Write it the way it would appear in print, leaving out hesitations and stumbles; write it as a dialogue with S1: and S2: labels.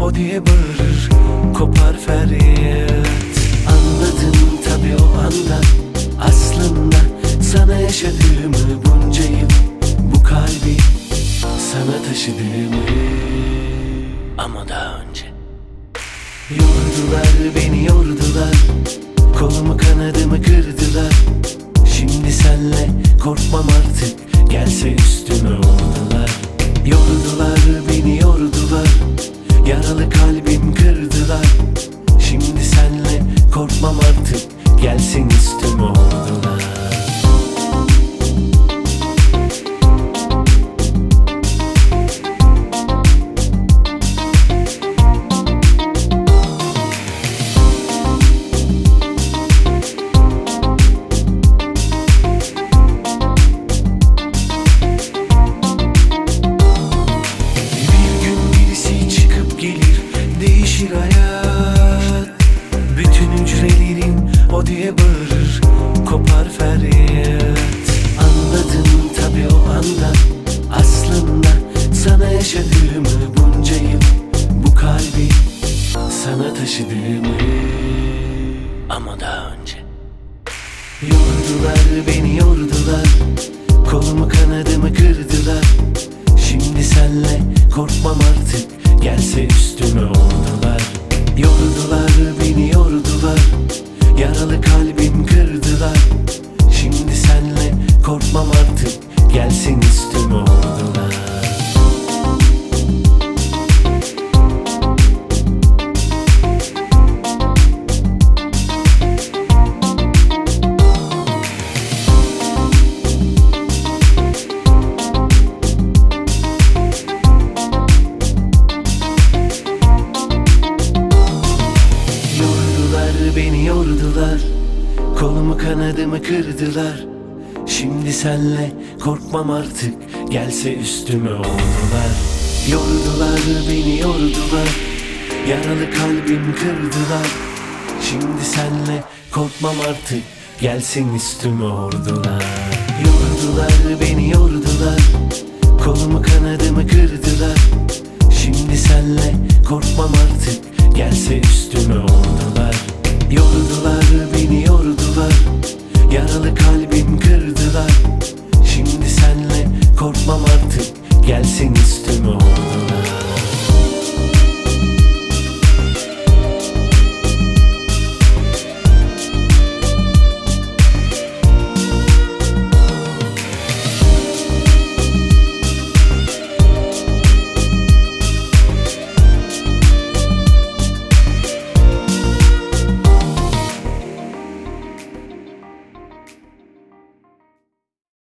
S1: o diye bağırır, kopar feryat. Anladım tabi o anda aslında sana yaşadığımı, bunca yıl bu kalbi sana taşıdığımı. Ama daha önce yordular beni, yordular, kolumu kanadımı kırdılar. Şimdi senle korkmam artık, gelse üstüme oldular. Yordular beni, yordular, yaralı kalbim kırdılar. Şimdi senle korkmam artık, gelsin üstüme oldular. Değişir hayat, bütün hücrelerim o diye bağırır, kopar feryat. Anladım tabi o anda aslında sana yaşadığımı, bunca yıl bu kalbi sana taşıdığımı. Ama daha önce yordular beni, yordular, kolumu kanadımı kırdılar. Şimdi senle korkmam artık, gelse üstüme oldular. Yordular beni, yordular, yaralı kalbim kırdılar. Şimdi senle korkmam artık, gelsin üstüme oldular. Beni yordular, kolumu kanadımı kırdılar. Şimdi senle korkmam artık, gelse üstüme oldular. Yordular beni, yordular, yaralı kalbim kırdılar. Şimdi senle korkmam artık, gelsin üstüme ordular. Yordular beni, yordular, kolumu kanadımı kırdılar. Şimdi senle korkmam artık, gelse üstüme oldular. Yordular beni, yordular, yaralı kalbim kırdılar. Şimdi senle korkmam artık, gelsin üstüme oldular.